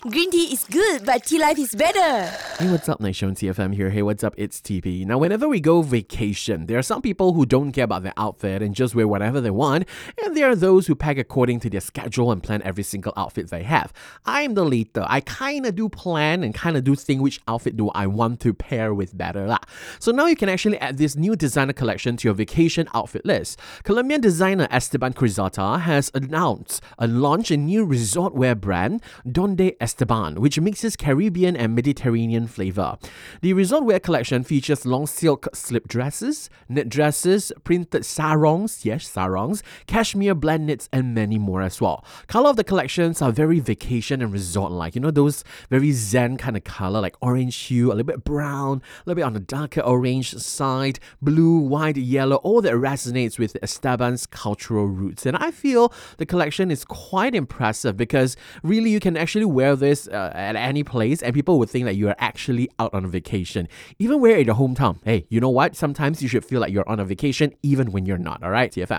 Green tea is good, but tea life is better. Hey, what's up? Nice on TFM here. Hey, what's up? It's TP. Now, whenever we go vacation, there are some people who don't care about their outfit and just wear whatever they want, and there are those who pack according to their schedule and plan every single outfit they have. I'm the latter. I kind of do plan and kind of do think which outfit do I want to pair with better lah. So now you can actually add this new designer collection to your vacation outfit list. Colombian designer Esteban Cruzata has announced and launched a new resort wear brand, Donde Esteban, which mixes Caribbean and Mediterranean flavor. The resort wear collection features long silk slip dresses, knit dresses, printed sarongs, yes, sarongs, cashmere blend knits, and many more as well. Color of the collections are very vacation and resort-like. You know, those very zen kind of color, like orange hue, a little bit brown, a little bit on the darker orange side, blue, white, yellow, all that resonates with Esteban's cultural roots. And I feel the collection is quite impressive because really you can actually wear this at any place and people would think that you are actually out on a vacation. Even wear it in your hometown. Hey, you know what? Sometimes you should feel like you're on a vacation even when you're not. All right, TFM.